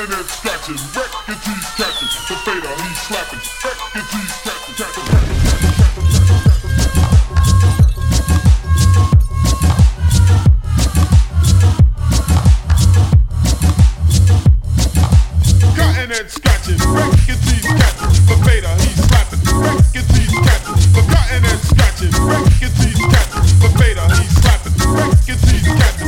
cutting and scratching, wrecking teeth catching. The fader, he's slapping, wrecking teeth catching, catching. Cutting and scratching, wrecking teeth catching. The fader, he's slapping, wrecking teeth catching. The cutting and scratching, wrecking teeth catching. The fader, he's slapping, wrecking teeth catching.